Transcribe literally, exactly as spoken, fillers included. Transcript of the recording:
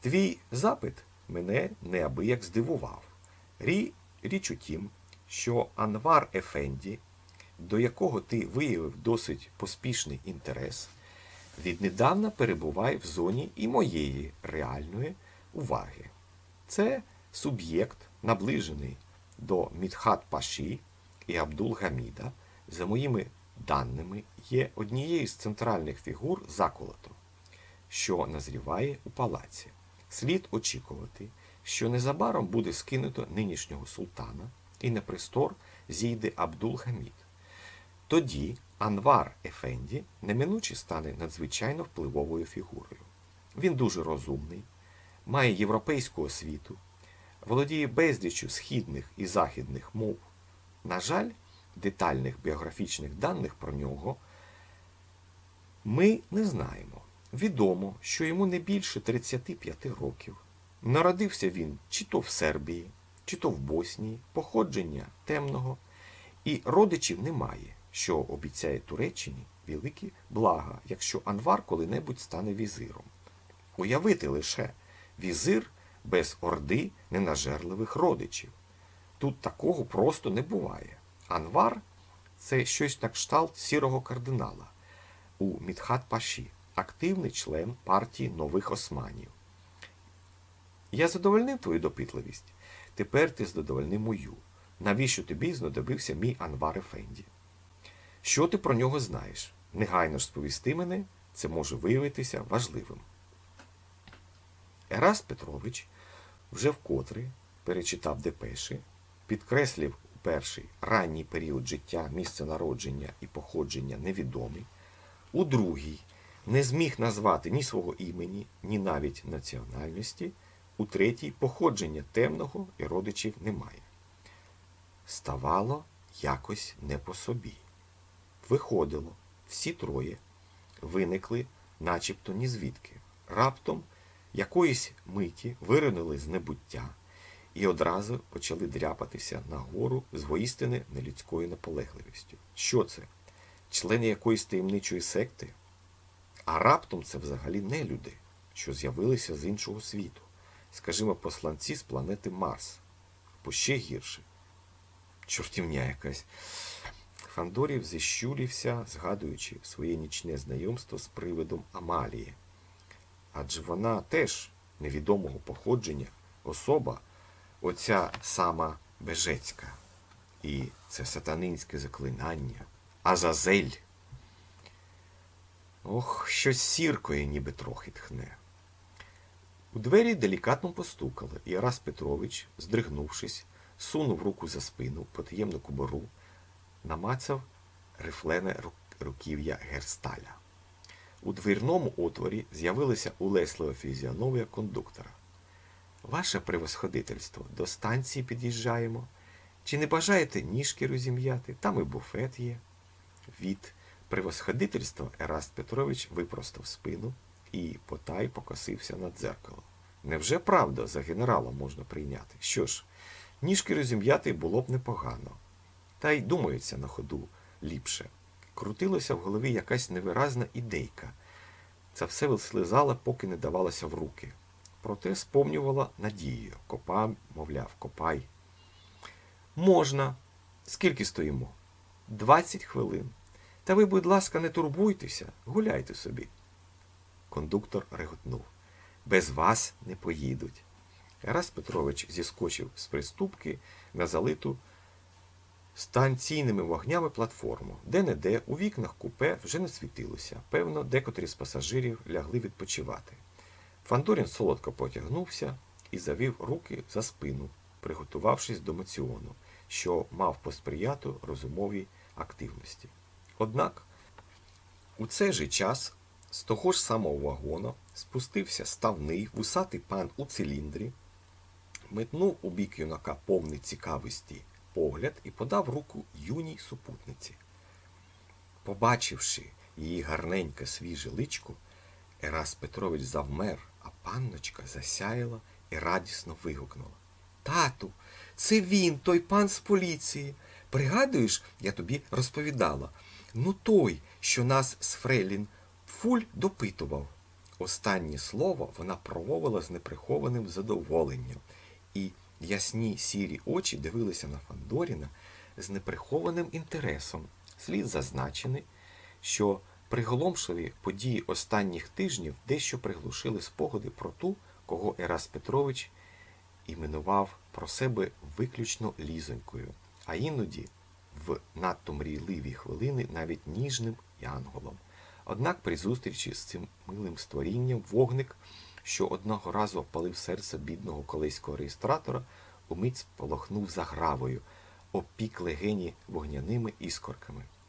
Твій запит мене неабияк здивував. Рі, річ у тім, що Анвар Ефенді, до якого ти виявив досить поспішний інтерес, віднедавна перебуває в зоні і моєї реальної уваги. Це суб'єкт, наближений до Мідхат-Паші і Абдул-Гаміда, за моїми даними, є однією з центральних фігур заколоту, що назріває у палаці. Слід очікувати, що незабаром буде скинуто нинішнього султана і на престол зійде Абдул-Гамід. Тоді Анвар Ефенді неминуче стане надзвичайно впливовою фігурою. Він дуже розумний, має європейську освіту, володіє безліччю східних і західних мов. На жаль, детальних біографічних даних про нього ми не знаємо. Відомо, що йому не більше тридцяти п'яти років. Народився він чи то в Сербії, чи то в Боснії, походження темного, і родичів немає, що обіцяє Туреччині великі блага, якщо Анвар коли-небудь стане візиром. Уявити лише, візир без орди ненажерливих родичів. Тут такого просто не буває. Анвар – це щось на кшталт сірого кардинала у Мідхат-Паші, активний член партії нових османів. Я задовольнив твою допитливість, тепер ти задовольни мою. Навіщо тобі знадобився мій Анвар Ефенді? Що ти про нього знаєш? Негайно ж сповісти мене, це може виявитися важливим. Ераст Петрович вже вкотре перечитав депеші, підкреслив у перший ранній період життя, місце народження і походження невідомий, у другий не зміг назвати ні свого імені, ні навіть національності, у третій походження темного і родичів немає. Ставало якось не по собі. Виходило, всі троє виникли начебто нізвідки. Раптом якоїсь миті виринули з небуття і одразу почали дряпатися нагору з воістини нелюдською наполегливістю. Що це? Члени якоїсь таємничої секти? А раптом це взагалі не люди, що з'явилися з іншого світу. Скажімо, посланці з планети Марс. Або ще гірше. Чортівня якась. Фандорів зіщулівся, згадуючи своє нічне знайомство з привидом Амалії. Адже вона теж невідомого походження, особа, оця сама Бежецька. І це сатанинське заклинання. Азазель. Ох, щось сіркою ніби трохи тхне. У двері делікатно постукали, і Ераст Петрович, здригнувшись, сунув руку за спину, потаємну кобуру, намацав рифлене руків'я герсталя. У двірному отворі з'явилася улеслива фізіономія кондуктора. «Ваше превосходительство, до станції під'їжджаємо. Чи не бажаєте ніжки розім'яти? Там і буфет є». Від превосходительства Ераст Петрович випростав спину і потай покосився на дзеркало. Невже правда за генерала можна прийняти? Що ж, ніжки розім'яти було б непогано. Та й думається на ходу ліпше. Крутилася в голові якась невиразна ідейка. Це все вислизало, поки не давалося в руки. Проте сповнювала надією. Копай, мовляв, копай. Можна. Скільки стоїмо? Двадцять хвилин. Та ви, будь ласка, не турбуйтеся, гуляйте собі. Кондуктор реготнув. Без вас не поїдуть. Ераст Петрович зіскочив з приступки на залиту станційними вогнями платформу. Де-не-де у вікнах купе вже не світилося. Певно, декотрі з пасажирів лягли відпочивати. Фандорін солодко потягнувся і завів руки за спину, приготувавшись до моціону, що мав посприяти розумовій активності. Однак у цей же час з того ж самого вагона спустився ставний вусатий пан у циліндрі, метнув у бік юнака повний цікавості погляд і подав руку юній супутниці. Побачивши її гарненьке свіже личко, Ераст Петрович завмер, а панночка засяяла і радісно вигукнула. «Тату, це він, той пан з поліції. Пригадуєш, я тобі розповідала? Ну той, що нас з фрейлін Фуль допитував. Останнє слово вона промовила з неприхованим задоволенням, і ясні сірі очі дивилися на Фандоріна з неприхованим інтересом. Слід зазначити, що приголомшливі події останніх тижнів дещо приглушили спогади про ту, кого Ерас Петрович іменував про себе виключно Лізонькою, а іноді в надто мрійливі хвилини навіть ніжним янголом. Однак при зустрічі з цим милим створінням вогник, що одного разу опалив серце бідного колейського реєстратора, умить сполохнув загравою, обпік легені вогняними іскорками.